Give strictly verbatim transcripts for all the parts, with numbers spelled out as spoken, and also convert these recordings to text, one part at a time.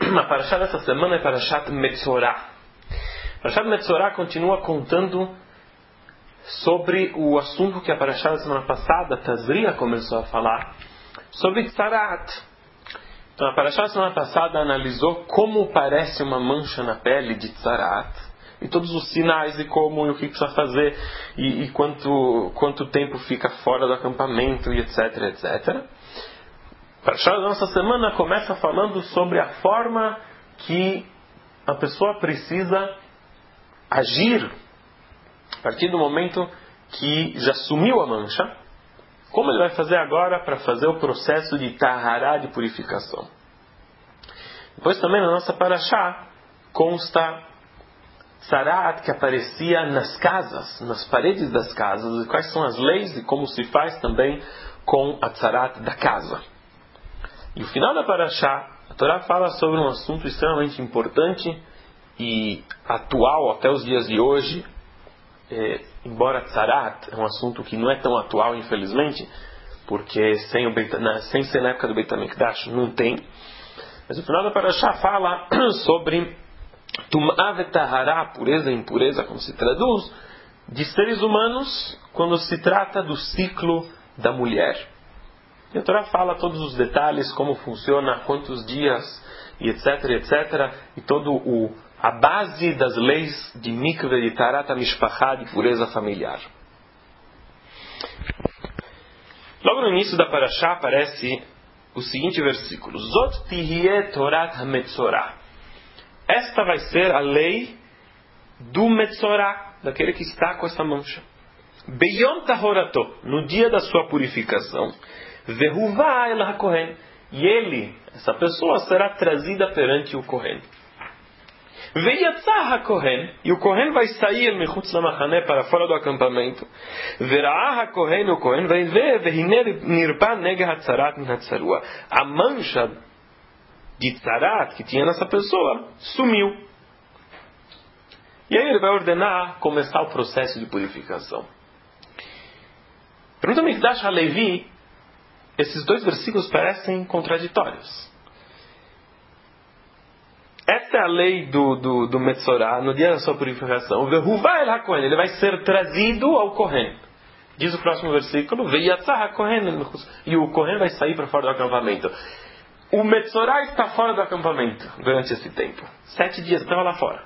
A parashá dessa semana é Parashat Metzorah. Parashat Metzorah continua contando sobre o assunto que a parashá da semana passada, Tazria, começou a falar, sobre Tzarat. Então a parashá da semana passada analisou como parece uma mancha na pele de Tzarat, e todos os sinais e como e o que precisa fazer, e, e quanto, quanto tempo fica fora do acampamento, e etc, etcétera. A parashá da nossa semana começa falando sobre a forma que a pessoa precisa agir a partir do momento que já sumiu a mancha. Como ele vai fazer agora para fazer o processo de tahará, de purificação. Depois também na nossa parashá consta Tzarat, que aparecia nas casas, nas paredes das casas, e quais são as leis e como se faz também com a Tzarat da casa. E o final da parashá, a Torá fala sobre um assunto extremamente importante e atual até os dias de hoje. É, embora Tzarat é um assunto que não é tão atual, infelizmente, porque sem, o Beit, na, sem ser na época do Beit HaMikdash não tem. Mas o final da parashá fala sobre Tum'ah ve'Tahará, pureza e impureza, como se traduz, de seres humanos quando se trata do ciclo da mulher. E a Torá fala todos os detalhes, como funciona, quantos dias, e etc, etcétera. E todo o, a base das leis de mikveh, de tarat mishpachá, de pureza familiar. Logo no início da parashá aparece o seguinte versículo: Zot tihye torat ha-metzorah. Esta vai ser a lei do Metzorah, daquele que está com essa mancha. Beyom tahorato, no dia da sua purificação. Vehuvah el ha-kohen, e ele, essa pessoa, será trazida perante o Kohen. Veyatzah ha-kohen, e o Kohen vai sair mechutz lamachane, para fora do acampamento. Vera'ah ha-kohen, o Kohen vai ver, vehine nirpa nege hatzarat min hatzarua. A mancha de tzarat que tinha nessa pessoa sumiu. E aí ele vai ordenar começar o processo de purificação. Pergunta Mikdash HaLevi, esses dois versículos parecem contraditórios. Essa é a lei do, do, do Metzorah, no dia da sua purificação. Vehuvah el ha-kohen, ele vai ser trazido ao Kohen. Diz o próximo versículo, Veyatzah ha-kohen, e o Kohen vai sair para fora do acampamento. O Metzorah está fora do acampamento durante esse tempo. Sete dias estava lá fora.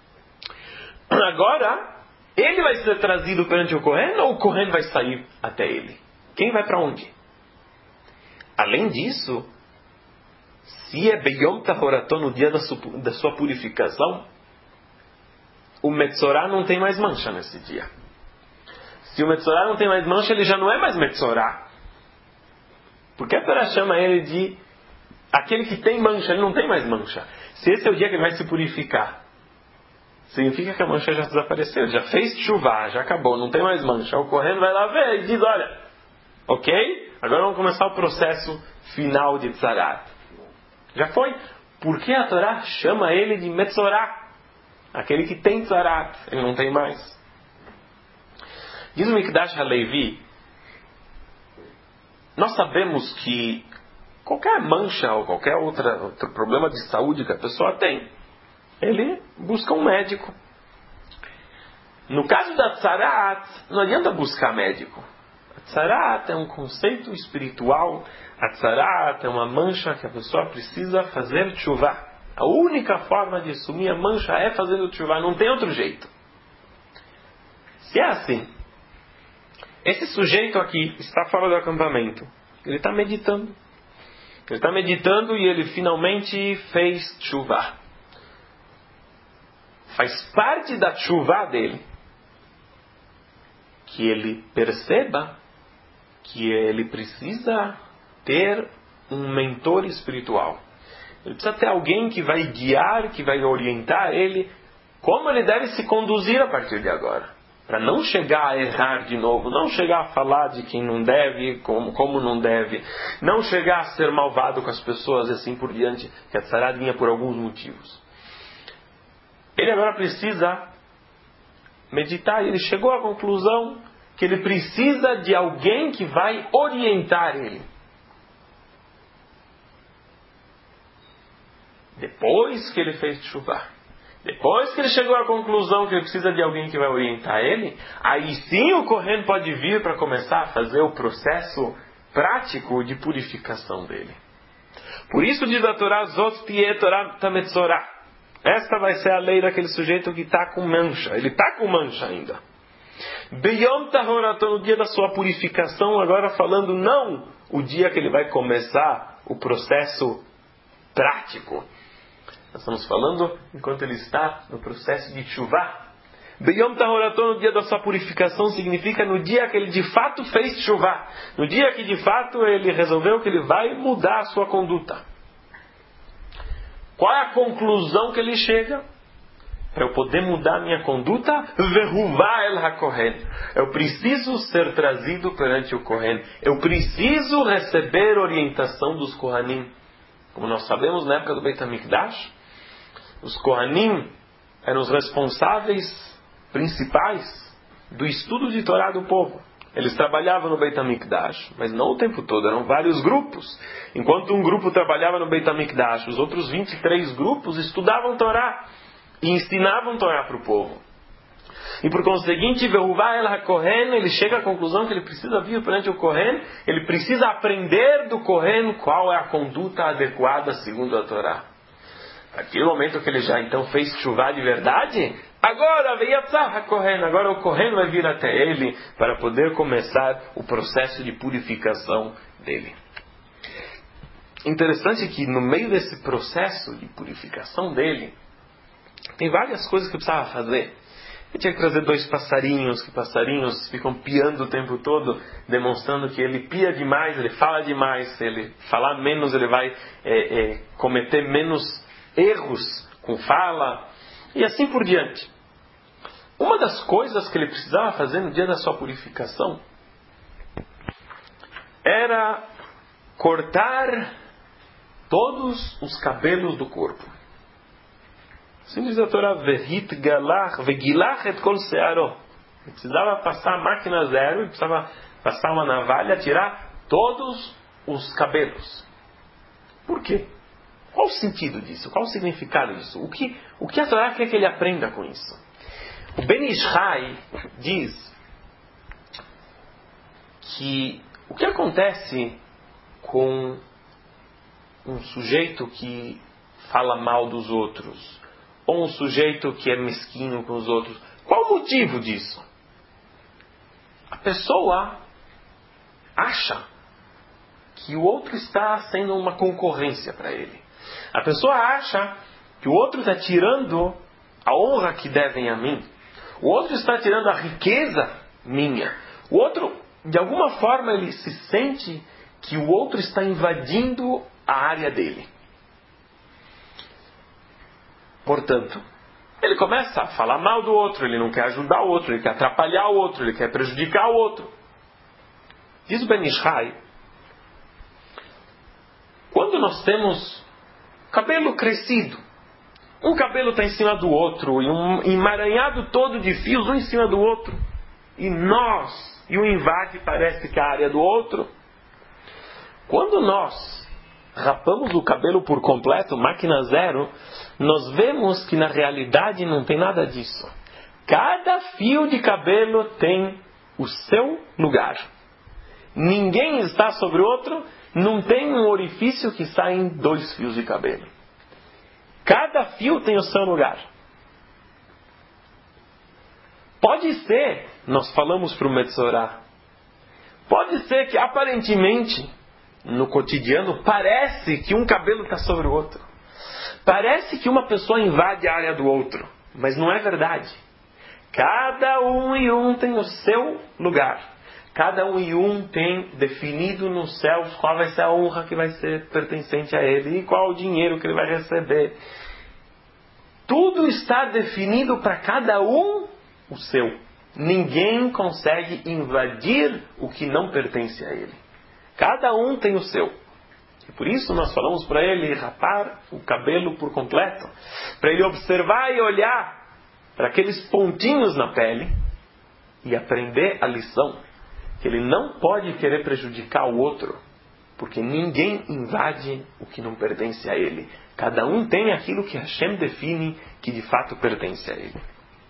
Agora, ele vai ser trazido perante o Kohen ou o Kohen vai sair até ele? Quem vai para onde? Além disso, se é Beyom Tahorato, no dia da sua, da sua purificação, o Metzorah não tem mais mancha nesse dia. Se o Metzorah não tem mais mancha, ele já não é mais Metzorah. Porque a Torá chama ele de aquele que tem mancha, ele não tem mais mancha. Se esse é o dia que ele vai se purificar, significa que a mancha já desapareceu, já fez chuva, já acabou, não tem mais mancha. O Kohen vai lá ver e diz, olha, ok? Agora vamos começar o processo final de Tzarat. Já foi. Por que a Torá chama ele de Metzorah? Aquele que tem Tzarat, ele não tem mais. Diz o Mikdash HaLevi, nós sabemos que qualquer mancha ou qualquer outra, outro problema de saúde que a pessoa tem, ele busca um médico. No caso da Tzarat, não adianta buscar médico. A Tzarat é um conceito espiritual. A Tzarat é uma mancha que a pessoa precisa fazer tshuvá. A única forma de sumir a mancha é fazendo tshuvá, não tem outro jeito. Se é assim, esse sujeito aqui está fora do acampamento, ele está meditando. Ele está meditando e ele finalmente fez tshuvá. Faz parte da tshuvá dele que ele perceba que ele precisa ter um mentor espiritual. Ele precisa ter alguém que vai guiar, que vai orientar ele como ele deve se conduzir a partir de agora. Para não chegar a errar de novo, não chegar a falar de quem não deve, como, como não deve, não chegar a ser malvado com as pessoas e assim por diante, que a Tzarat vinha por alguns motivos. Ele agora precisa meditar, e ele chegou à conclusão que ele precisa de alguém que vai orientar ele. depois que ele fez tshuva, depois que ele chegou à conclusão que ele precisa de alguém que vai orientar ele, aí sim o Kohen pode vir para começar a fazer o processo prático de purificação dele. Por isso diz a Torá, Zot tiye Torah tametzorah. Esta vai ser a lei daquele sujeito que está com mancha. Ele está com mancha ainda. Beyom tahorato, no dia da sua purificação, agora falando não o dia que ele vai começar o processo prático. Nós estamos falando enquanto ele está no processo de tshuva. Beyom tahorato, no dia da sua purificação, significa no dia que ele de fato fez tshuva. No dia que de fato ele resolveu que ele vai mudar a sua conduta. Qual é a conclusão que ele chega? Para eu poder mudar a minha conduta, Veruvá el HaKohen. Eu preciso ser trazido perante o Kohen. Eu preciso receber orientação dos Kohanim. Como nós sabemos, na época do Beit HaMikdash, os Kohanim eram os responsáveis principais do estudo de Torá do povo. Eles trabalhavam no Beit HaMikdash, mas não o tempo todo, eram vários grupos. Enquanto um grupo trabalhava no Beit HaMikdash, os outros vinte e três grupos estudavam Torá e ensinavam Torá para o povo. E por conseguinte, Veruvá el HaKohen, ele chega à conclusão que ele precisa vir perante o Kohen, ele precisa aprender do Kohen qual é a conduta adequada segundo a Torá. Naquele momento que ele já então fez tshuva de verdade, agora veio a Kohen, agora o Kohen vai vir até ele para poder começar o processo de purificação dele. Interessante que no meio desse processo de purificação dele, tem várias coisas que eu precisava fazer. Eu tinha que trazer dois passarinhos, que passarinhos ficam piando o tempo todo, demonstrando que ele pia demais, ele fala demais. Se ele falar menos, ele vai é, é, cometer menos erros com fala, e assim por diante. Uma das coisas que ele precisava fazer no dia da sua purificação era cortar todos os cabelos do corpo. Assim diz a Torá, Vehit galach, vegilach et kol searo. Ele precisava passar a máquina zero, ele precisava passar uma navalha, tirar todos os cabelos. Por quê? Qual o sentido disso? Qual o significado disso? O que, o que a Torá quer que ele aprenda com isso? O Ben Ishai diz que o que acontece com um sujeito que fala mal dos outros, ou um sujeito que é mesquinho com os outros, qual o motivo disso? A pessoa acha que o outro está sendo uma concorrência para ele. A pessoa acha que o outro está tirando a honra que devem a mim. O outro está tirando a riqueza minha. O outro, de alguma forma, ele se sente que o outro está invadindo a área dele. Portanto, ele começa a falar mal do outro, ele não quer ajudar o outro, ele quer atrapalhar o outro, ele quer prejudicar o outro. Diz o Ben Ishai, quando nós temos cabelo crescido, um cabelo está em cima do outro, e um emaranhado todo de fios, um em cima do outro, e nós, e o invade parece que é a área do outro. Quando nós rapamos o cabelo por completo, máquina zero, nós vemos que na realidade não tem nada disso. Cada fio de cabelo tem o seu lugar. Ninguém está sobre o outro, não tem um orifício que saem dois fios de cabelo. Cada fio tem o seu lugar. Pode ser, nós falamos para o Metzorah, pode ser que aparentemente, no cotidiano, parece que um cabelo está sobre o outro. Parece que uma pessoa invade a área do outro, mas não é verdade. Cada um e um tem o seu lugar. Cada um e um tem definido nos céus qual vai ser a honra que vai ser pertencente a ele e qual o dinheiro que ele vai receber. Tudo está definido para cada um o seu. Ninguém consegue invadir o que não pertence a ele. Cada um tem o seu. E por isso nós falamos para ele rapar o cabelo por completo, para ele observar e olhar para aqueles pontinhos na pele e aprender a lição, que ele não pode querer prejudicar o outro, porque ninguém invade o que não pertence a ele. Cada um tem aquilo que Hashem define que de fato pertence a ele.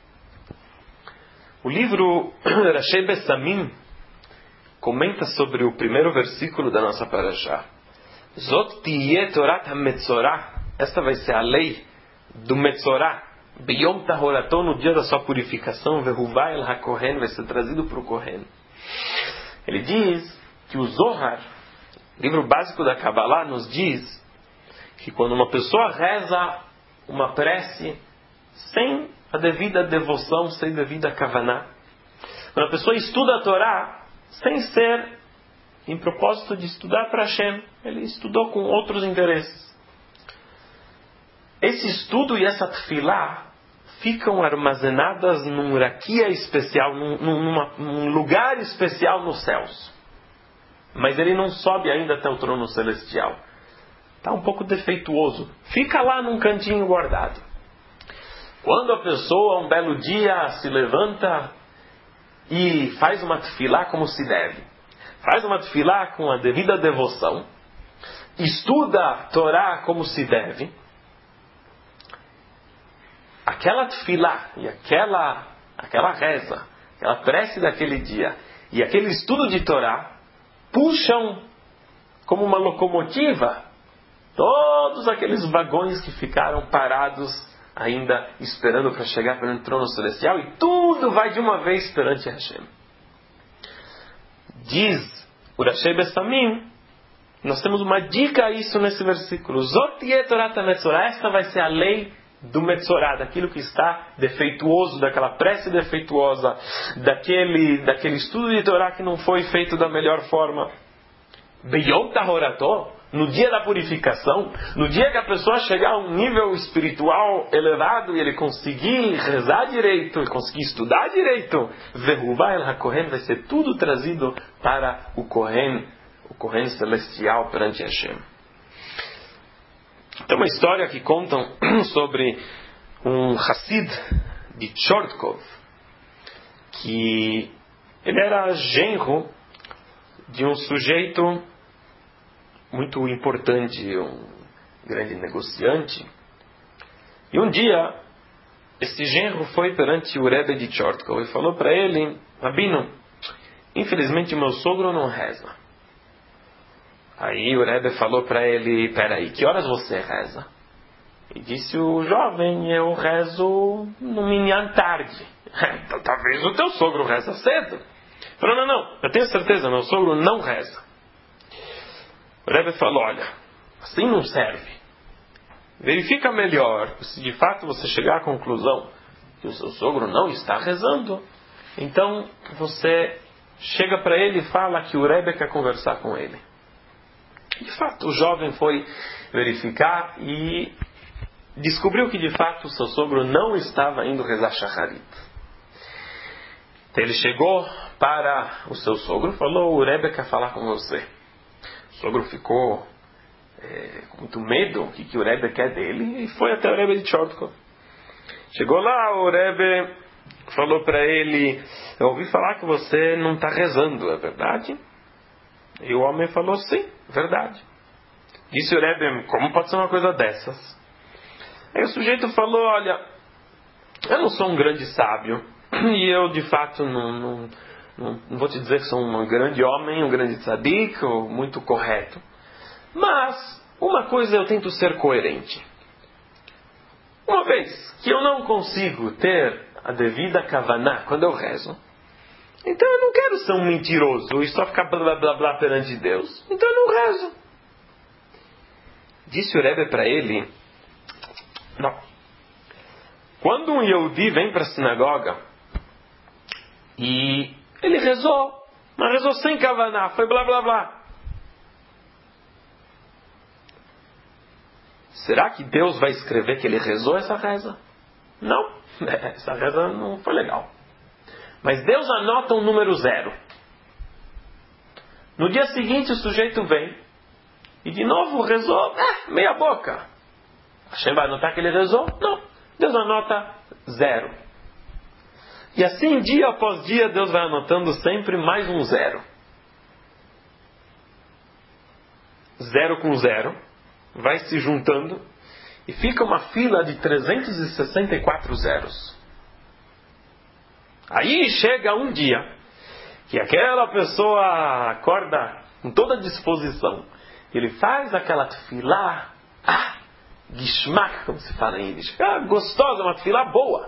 O livro Rashi Bessamim comenta sobre o primeiro versículo da nossa parashá. Zot tiyeh Torat HaMetzorah. Esta vai ser a lei do Metzorah. Beyom Tahoraton, no dia da sua purificação, Vehuvah El HaKohen, vai ser trazido para o Kohen. Ele diz que o Zohar, livro básico da Kabbalah, nos diz que quando uma pessoa reza uma prece sem a devida devoção, sem devida kavaná, quando a pessoa estuda a Torá sem ser em propósito de estudar para Hashem, ele estudou com outros interesses. Esse estudo e essa tefilá ficam armazenadas num raquia especial, num, numa, num lugar especial nos céus. Mas ele não sobe ainda até o trono celestial. Está um pouco defeituoso. Fica lá num cantinho guardado. Quando a pessoa, um belo dia, se levanta e faz uma tefilá como se deve, faz uma tefilá com a devida devoção, estuda a Torá como se deve, aquela tefilá e aquela, aquela reza, aquela prece daquele dia e aquele estudo de Torá puxam como uma locomotiva todos aqueles vagões que ficaram parados ainda esperando para chegar para o trono celestial, e tudo vai de uma vez perante Hashem. Diz o Rashi Bessamim, nós temos uma dica a isso nesse versículo. Zot tiyeh Torat HaMetzorah. Esta vai ser a lei do Metzorah, daquilo que está defeituoso, daquela prece defeituosa, daquele, daquele estudo de Torá que não foi feito da melhor forma. Beyom Tahorato, no dia da purificação, no dia que a pessoa chegar a um nível espiritual elevado e ele conseguir rezar direito, e conseguir estudar direito, Vehuvah El HaKohen, vai ser tudo trazido para o Kohen, o Kohen celestial perante Hashem. Tem uma história que contam sobre um Hassid de Chortkov, que ele era genro de um sujeito muito importante, um grande negociante. E um dia, esse genro foi perante o Rebbe de Chortkov e falou para ele: Rabino, infelizmente meu sogro não reza. Aí o Rebbe falou para ele: peraí, que horas você reza? E disse o jovem: eu rezo no minyan tarde. Então talvez o teu sogro reza cedo. Ele falou: não, não, eu tenho certeza, meu sogro não reza. O Rebbe falou: olha, assim não serve. Verifica melhor, se de fato você chegar à conclusão que o seu sogro não está rezando, então você chega para ele e fala que o Rebbe quer conversar com ele. De fato, o jovem foi verificar e descobriu que de fato o seu sogro não estava indo rezar Shacharit. Então ele chegou para o seu sogro e falou: o Rebbe quer falar com você. O sogro ficou é, com muito medo, o que, que o Rebbe quer dele, e foi até o Rebbe de Chortkov. Chegou lá, o Rebbe falou para ele: eu ouvi falar que você não está rezando, é verdade? E o homem falou: sim, verdade. Disse o Rebbe: como pode ser uma coisa dessas? Aí o sujeito falou: olha, eu não sou um grande sábio, e eu de fato não, não, não, não vou te dizer que sou um grande homem, um grande tzadik, ou muito correto. Mas, uma coisa eu tento ser coerente. Uma vez que eu não consigo ter a devida kavaná quando eu rezo, então eu não quero ser um mentiroso e só ficar blá blá blá, blá perante Deus. Então eu não rezo. Disse o Rebbe para ele: não. Quando um Yehudi vem para a sinagoga e ele rezou, mas rezou sem kavaná, foi blá blá blá, será que Deus vai escrever que ele rezou essa reza? Não. Essa reza não foi legal. Mas Deus anota um número zero. No dia seguinte o sujeito vem e de novo rezou, é, meia boca. Hashem vai anotar que ele rezou? Não. Deus anota zero. E assim, dia após dia, Deus vai anotando sempre mais um zero. Zero com zero vai se juntando e fica uma fila de trezentos e sessenta e quatro zeros. Aí chega um dia que aquela pessoa acorda com toda disposição. Ele faz aquela tefilá, ah, gishmak, como se fala em Yiddish. Ah, gostosa, uma tefilá boa.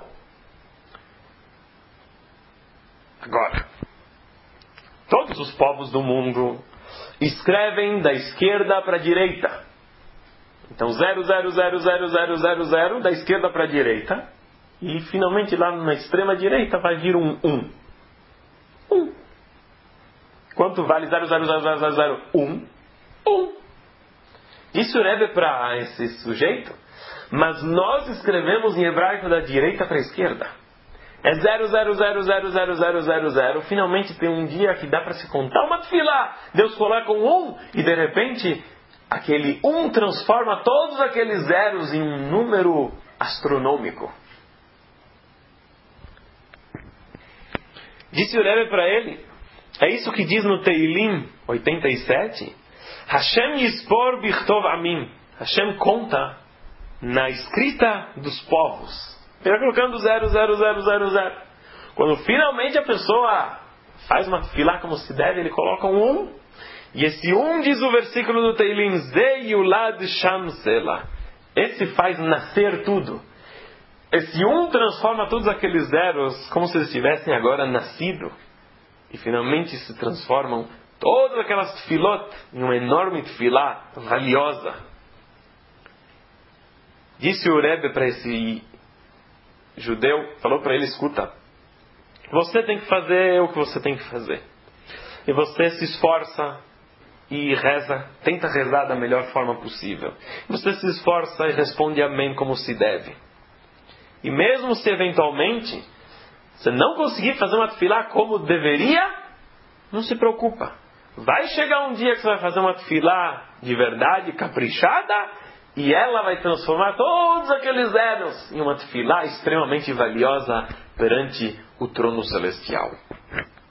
Agora, todos os povos do mundo escrevem da esquerda para a direita. Então, zero, zero, zero, zero, zero, zero, zero, da esquerda para a direita. E, finalmente, lá na extrema direita vai vir um um. um. Quanto vale zero, zero, zero, zero, zero, zero? um. um. Isso é para esse sujeito, mas nós escrevemos em hebraico da direita para a esquerda. É zero, zero, zero, zero, zero, zero, zero, zero. Finalmente tem um dia que dá para se contar uma tefilá. Deus coloca um um e de repente aquele um transforma todos aqueles zeros em um número astronômico. Disse o Rebbe para ele, é isso que diz no Teilim oitenta e sete, Hashem yispor bichtov amim. Hashem conta na escrita dos povos. Ele vai colocando zero, zero, zero, zero, zero. Quando finalmente a pessoa faz uma tefilá como se deve, ele coloca um um. E esse um diz o versículo do Teilim, Ze yulad sham sela. Esse faz nascer tudo. Esse um transforma todos aqueles zeros como se eles tivessem agora nascido. E finalmente se transformam todas aquelas tefilot em uma enorme tefilá valiosa. Disse o Rebbe para esse judeu, falou para ele, escuta, você tem que fazer o que você tem que fazer. E você se esforça e reza, tenta rezar da melhor forma possível. Você se esforça e responde amém como se deve. E mesmo se eventualmente você não conseguir fazer uma tefilá como deveria, não se preocupa. Vai chegar um dia que você vai fazer uma tefilá de verdade, caprichada, e ela vai transformar todos aqueles zeros em uma tefilá extremamente valiosa perante o trono celestial.